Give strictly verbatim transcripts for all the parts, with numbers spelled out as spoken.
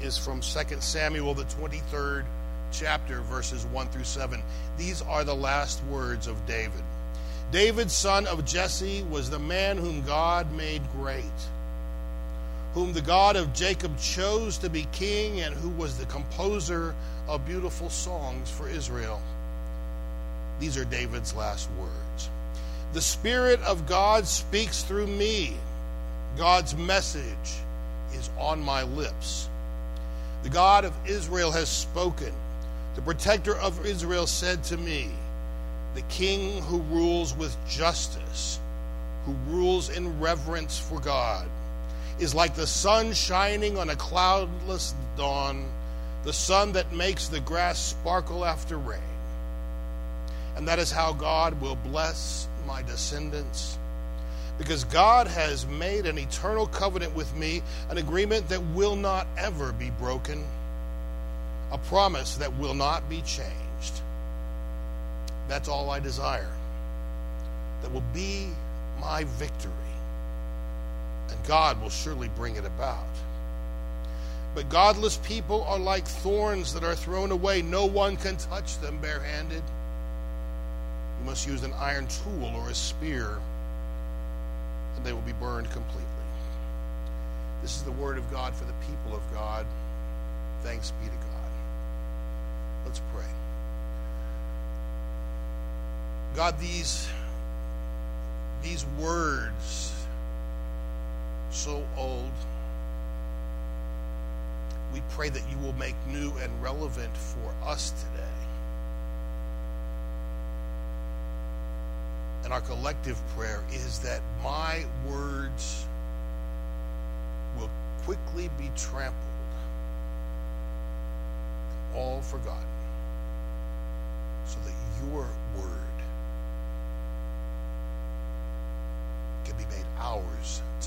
is from Second Samuel, the twenty-third chapter, verses one through seven. These are the last words of David. David, son of Jesse, was the man whom God made great, whom the God of Jacob chose to be king, and who was the composer of beautiful songs for Israel. These are David's last words. The Spirit of God speaks through me. God's message is on my lips. The God of Israel has spoken. The protector of Israel said to me, the king who rules with justice, who rules in reverence for God, is like the sun shining on a cloudless dawn, the sun that makes the grass sparkle after rain. And that is how God will bless my descendants, because God has made an eternal covenant with me, an agreement that will not ever be broken, a promise that will not be changed. That's all I desire. That will be my victory. And God will surely bring it about. But godless people are like thorns that are thrown away. No one can touch them barehanded. You must use an iron tool or a spear, and they will be burned completely. This is the word of God for the people of God. Thanks be to God. Let's pray. God, these, these words, so old, we pray that you will make new and relevant for us today. And our collective prayer is that my words will quickly be trampled and all forgotten, so that your word can be made ours today.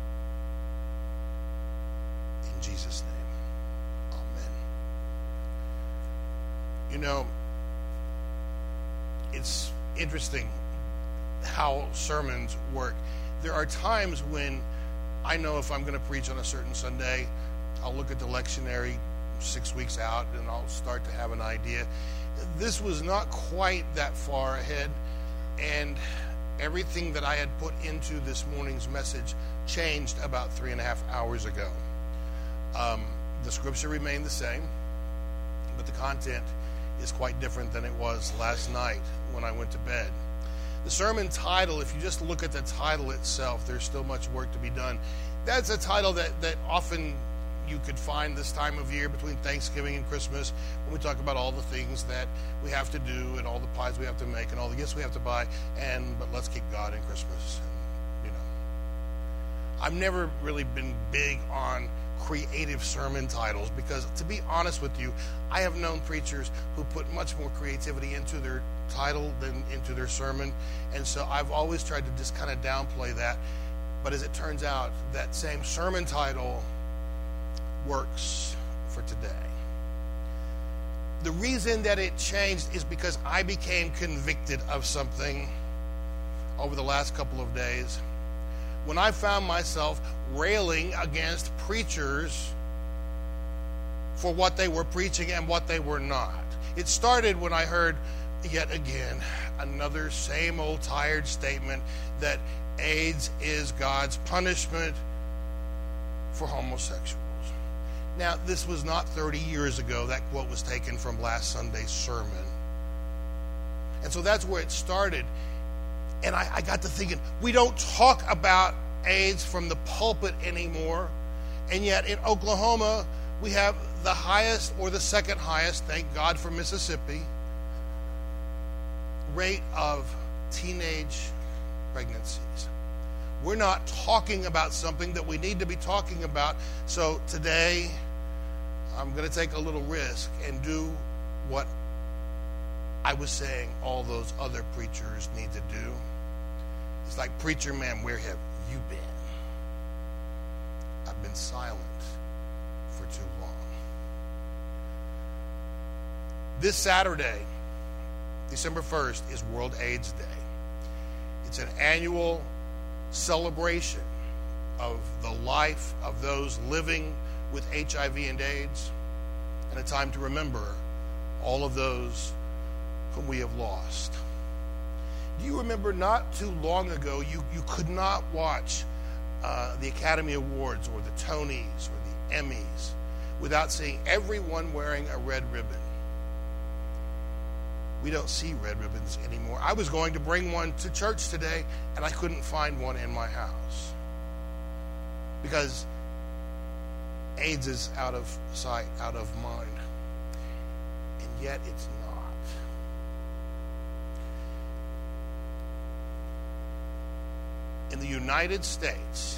In Jesus' name, amen. You know, it's interesting how sermons work. There are times when I know if I'm going to preach on a certain Sunday, I'll look at the lectionary six weeks out and I'll start to have an idea. This was not quite that far ahead, and everything that I had put into this morning's message changed about three and a half hours ago. Um, the scripture remained the same, but the content is quite different than it was last night when I went to bed. The sermon title, if you just look at the title itself, there's still much work to be done. That's a title that, that often you could find this time of year between Thanksgiving and Christmas, when we talk about all the things that we have to do and all the pies we have to make and all the gifts we have to buy, and but let's keep God in Christmas. And, you know, I've never really been big on creative sermon titles, because to be honest with you, I have known preachers who put much more creativity into their title than into their sermon, and so I've always tried to just kind of downplay that. But as it turns out, that same sermon title works for today. The reason that it changed is because I became convicted of something over the last couple of days, when I found myself railing against preachers for what they were preaching and what they were not. It started when I heard yet again another same old tired statement that AIDS is God's punishment for homosexuals. Now, this was not thirty years ago. That quote was taken from last Sunday's sermon. And so that's where it started. And I, I got to thinking, we don't talk about AIDS from the pulpit anymore. And yet in Oklahoma, we have the highest, or the second highest, thank God for Mississippi, rate of teenage pregnancies. We're not talking about something that we need to be talking about. So today, I'm going to take a little risk and do what I was saying all those other preachers need to do. It's like, preacher man, where have you been? I've been silent for too long. This Saturday, December first, is World AIDS Day. It's an annual celebration of the life of those living with H I V and AIDS, and a time to remember all of those whom we have lost. Do you remember not too long ago, you, you could not watch uh, the Academy Awards or the Tonys or the Emmys without seeing everyone wearing a red ribbon? We don't see red ribbons anymore. I was going to bring one to church today, and I couldn't find one in my house because AIDS is out of sight, out of mind. And yet it's not. In the United States,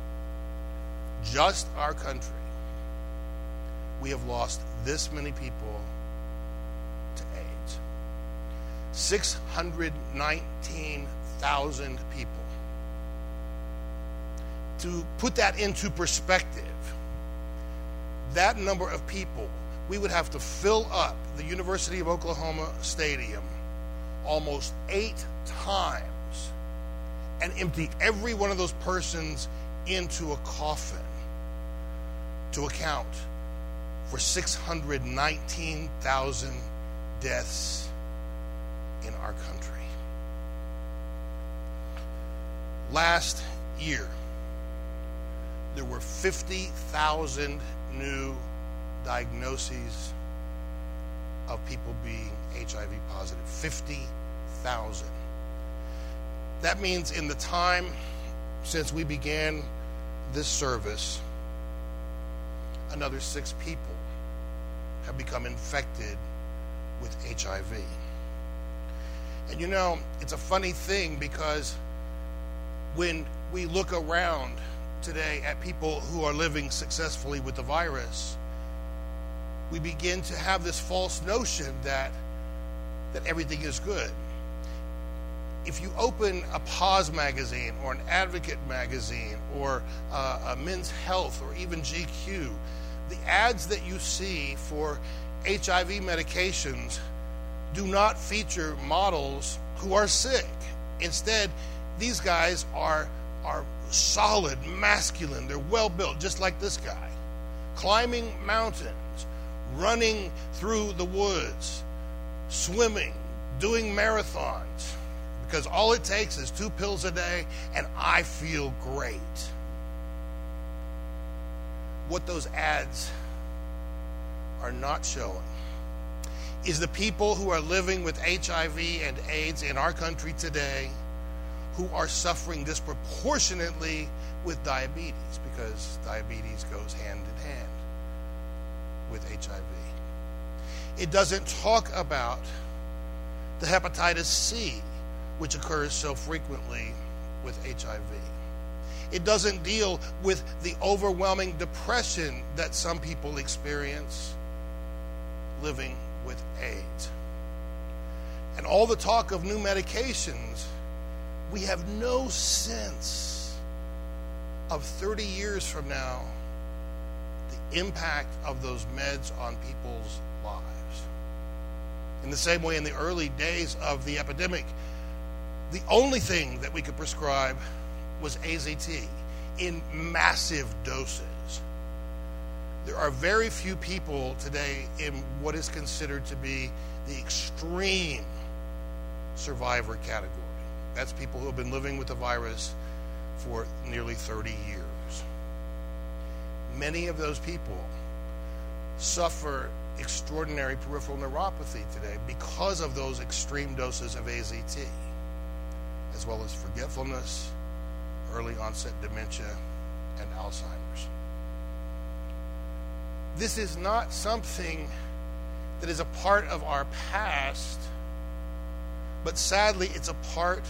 just our country, we have lost this many people to AIDS. six hundred nineteen thousand people. To put that into perspective, that number of people, we would have to fill up the University of Oklahoma Stadium almost eight times and empty every one of those persons into a coffin to account for six hundred nineteen thousand deaths in our country. Last year, there were fifty thousand new diagnoses of people being H I V positive. fifty thousand. That means in the time since we began this service, another six people have become infected with H I V. And you know, it's a funny thing because when we look around today at people who are living successfully with the virus, we begin to have this false notion that that everything is good. If you open a Pause magazine or an Advocate magazine or uh, a Men's Health or even G Q, the ads that you see for H I V medications do not feature models who are sick. Instead, these guys are, are solid, masculine, they're well built, just like this guy, climbing mountains, running through the woods, swimming, doing marathons, because all it takes is two pills a day and I feel great. What those ads are not showing is the people who are living with H I V and AIDS in our country today who are suffering disproportionately with diabetes, because diabetes goes hand in hand with H I V. It doesn't talk about the hepatitis C, which occurs so frequently with H I V. It doesn't deal with the overwhelming depression that some people experience living with AIDS. And all the talk of new medications, we have no sense of thirty years from now the impact of those meds on people's lives. In the same way, in the early days of the epidemic, the only thing that we could prescribe was A Z T in massive doses. There are very few people today in what is considered to be the extreme survivor category. That's people who have been living with the virus for nearly thirty years. Many of those people suffer extraordinary peripheral neuropathy today because of those extreme doses of A Z T, as well as forgetfulness, early onset dementia, and Alzheimer's. This is not something that is a part of our past, but sadly it's a part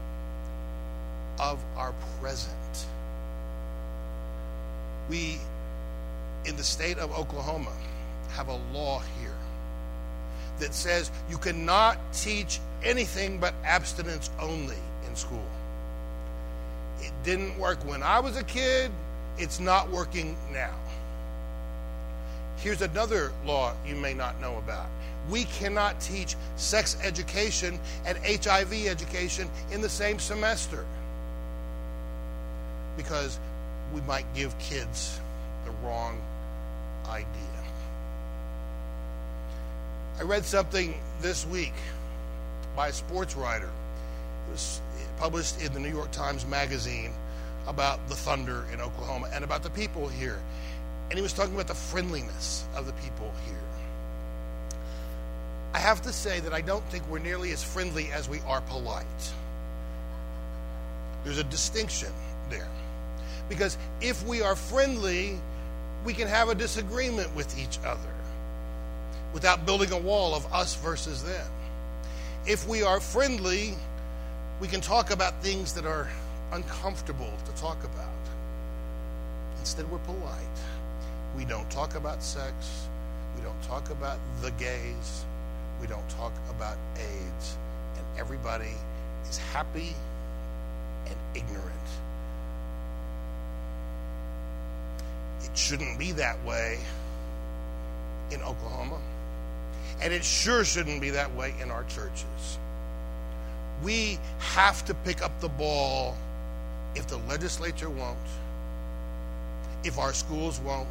of our present. We, in the state of Oklahoma, have a law here that says you cannot teach anything but abstinence only in school. It didn't work when I was a kid. It's not working now. Here's another law you may not know about. We cannot teach sex education and H I V education in the same semester because we might give kids the wrong idea. I read something this week by a sports writer. It was published in the New York Times Magazine about the Thunder in Oklahoma and about the people here. And he was talking about the friendliness of the people here. I have to say that I don't think we're nearly as friendly as we are polite. There's a distinction there. Because if we are friendly, we can have a disagreement with each other without building a wall of us versus them. If we are friendly, we can talk about things that are uncomfortable to talk about. Instead, we're polite. We don't talk about sex. We don't talk about the gays. We don't talk about AIDS. And everybody is happy and ignorant. It shouldn't be that way in Oklahoma. And it sure shouldn't be that way in our churches. We have to pick up the ball if the legislature won't, if our schools won't,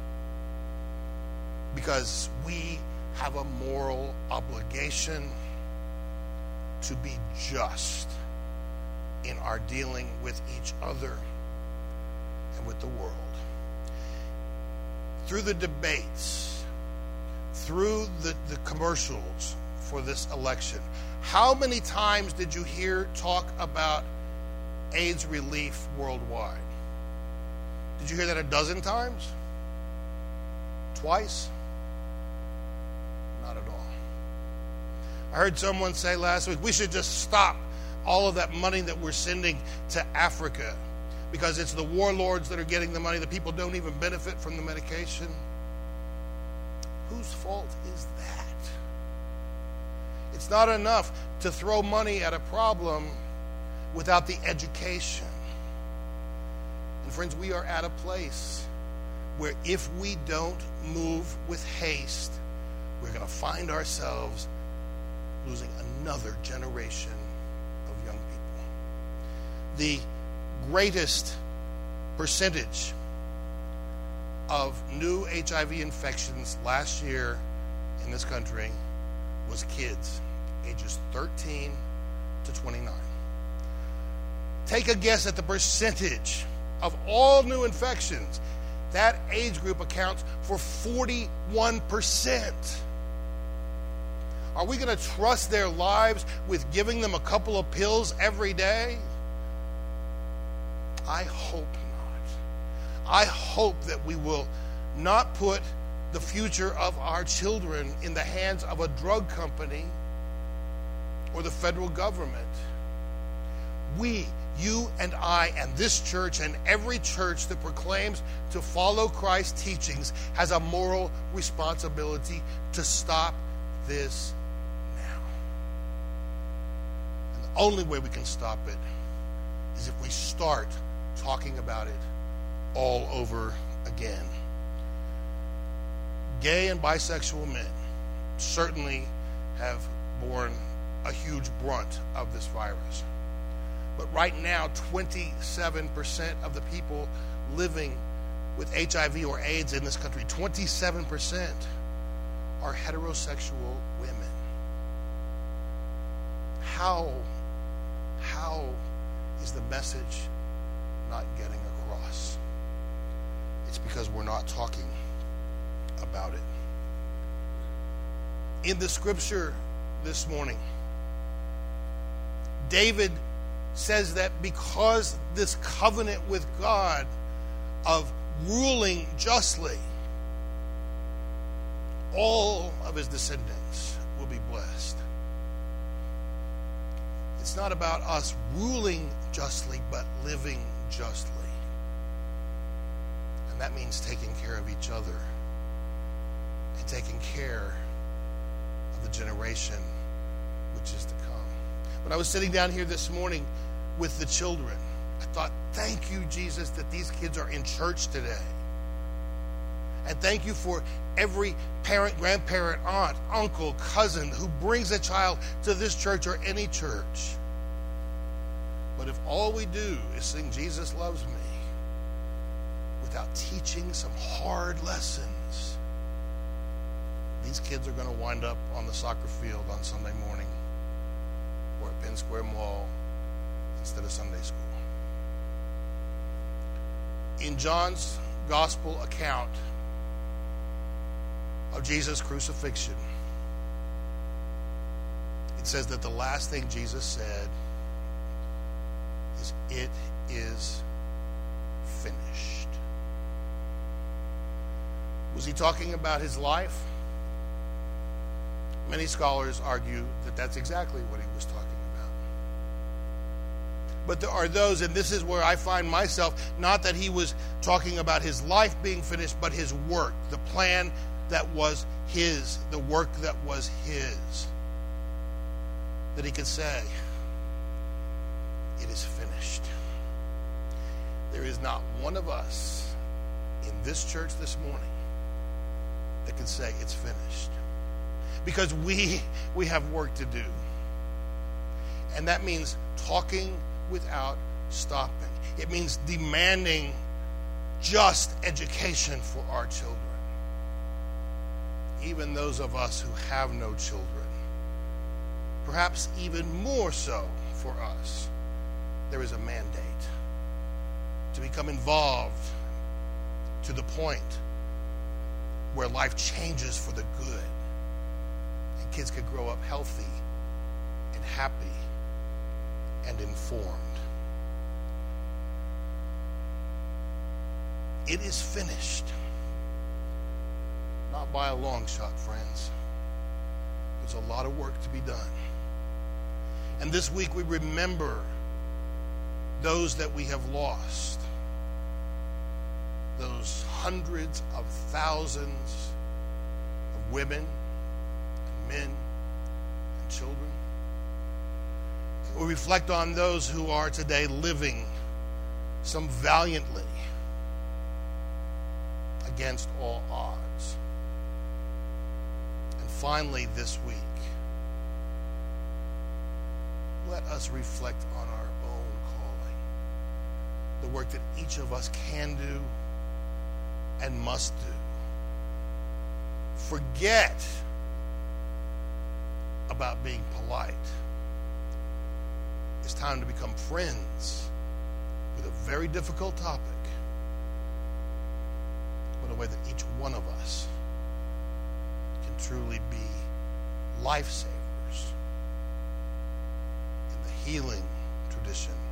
because we have a moral obligation to be just in our dealing with each other and with the world. Through the debates, through the, the commercials for this election, how many times did you hear talk about AIDS relief worldwide? Did you hear that a dozen times? Twice? Not at all. I heard someone say last week, we should just stop all of that money that we're sending to Africa because it's the warlords that are getting the money. The people don't even benefit from the medication. Whose fault is that? It's not enough to throw money at a problem without the education. And friends, we are at a place where if we don't move with haste, we're going to find ourselves losing another generation of young people. The greatest percentage of new H I V infections last year in this country was kids, ages thirteen to twenty-nine. Take a guess at the percentage of all new infections. That age group accounts for forty-one percent. Are we going to trust their lives with giving them a couple of pills every day? I hope not. I hope that we will not put the future of our children in the hands of a drug company or the federal government. We, you and I, and this church and every church that proclaims to follow Christ's teachings has a moral responsibility to stop this now. And the only way we can stop it is if we start talking about it all over again. Gay and bisexual men certainly have borne a huge brunt of this virus. But right now, twenty-seven percent of the people living with H I V or AIDS in this country, twenty-seven percent are heterosexual women. How, how is the message not getting across? It's because we're not talking about it. In the scripture this morning, David says that because this covenant with God of ruling justly, all of his descendants will be blessed. It's not about us ruling justly, but living justly. And that means taking care of each other and taking care of the generation which is to come. When I was sitting down here this morning with the children, I thought, thank you, Jesus, that these kids are in church today. And thank you for every parent, grandparent, aunt, uncle, cousin who brings a child to this church or any church. But if all we do is sing Jesus Loves Me without teaching some hard lessons, these kids are going to wind up on the soccer field on Sunday morning or at Penn Square Mall instead of Sunday school. In John's gospel account of Jesus' crucifixion, it says that the last thing Jesus said is, "It is finished." Was he talking about his life? Many scholars argue that that's exactly what he was talking about. But there are those, and this is where I find myself, not that he was talking about his life being finished, but his work, the plan that was his, the work that was his. That he could say, "It is finished." There is not one of us in this church this morning that can say it's finished. Because we we have work to do. And that means talking without stopping. It means demanding just education for our children. Even those of us who have no children. Perhaps even more so for us. There is a mandate to become involved to the point where life changes for the good. And kids could grow up healthy and happy and informed. It is finished. Not by a long shot, friends. There's a lot of work to be done. And this week we remember those that we have lost. Those hundreds of thousands of women and men and children. We reflect on those who are today living, some valiantly, against all odds. And finally this week, let us reflect on our own calling. The work that each of us can do and must do. Forget about being polite. It's time to become friends with a very difficult topic, but in a way that each one of us can truly be lifesavers in the healing tradition